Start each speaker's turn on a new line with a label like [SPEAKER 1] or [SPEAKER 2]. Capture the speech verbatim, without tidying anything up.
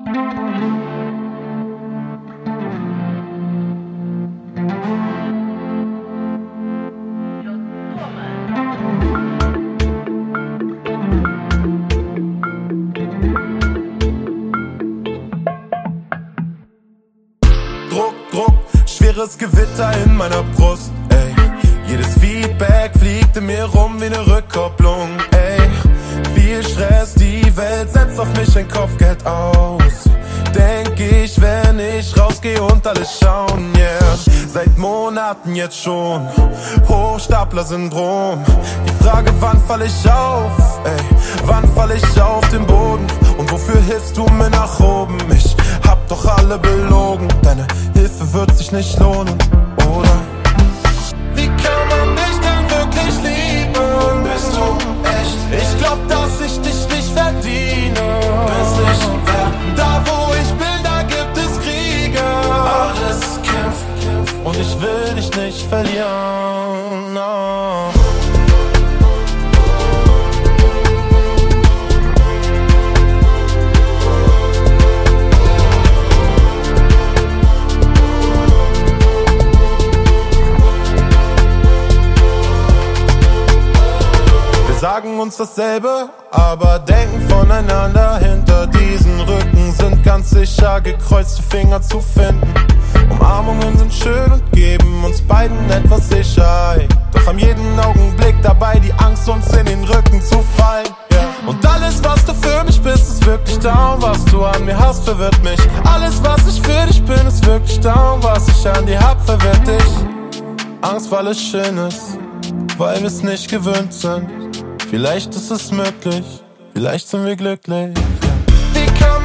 [SPEAKER 1] Druck, Druck, schweres Gewitter in meiner Brust, ey. Jedes Feedback fliegt in mir rum wie ne Rückkopplung, ey. Viel Stress, die Welt setzt auf mich ein Kopfgeld aus. Denk ich, wenn ich rausgeh und alles schauen, yeah. Seit Monaten jetzt schon, Hochstapler-Syndrom. Die Frage, wann fall ich auf, ey, wann fall ich auf den Boden? Und wofür hilfst du mir nach oben? Ich hab doch alle belogen, deine Hilfe wird sich nicht lohnen, oder? Wie kann man dich denn wirklich lieben? Bist du echt? Ich glaub, dass ich dich nicht verdiene. Bist nicht wert. Da wo ich bin, da gibt es Kriege. Alles kämpft und ich will dich nicht verlieren, no. Sagen uns dasselbe, aber denken voneinander. Hinter diesen Rücken sind ganz sicher gekreuzte Finger zu finden. Umarmungen sind schön und geben uns beiden etwas Sicherheit. Doch haben jeden Augenblick dabei die Angst, uns in den Rücken zu fallen, yeah. Und alles, was du für mich bist, ist wirklich da. Und was du an mir hast, verwirrt mich. Alles, was ich für dich bin, ist wirklich da. Und was ich an dir hab, verwirrt dich. Angst, weil es schön ist, weil wir es nicht gewöhnt sind. Vielleicht ist es möglich, vielleicht sind wir glücklich, yeah. Wie kann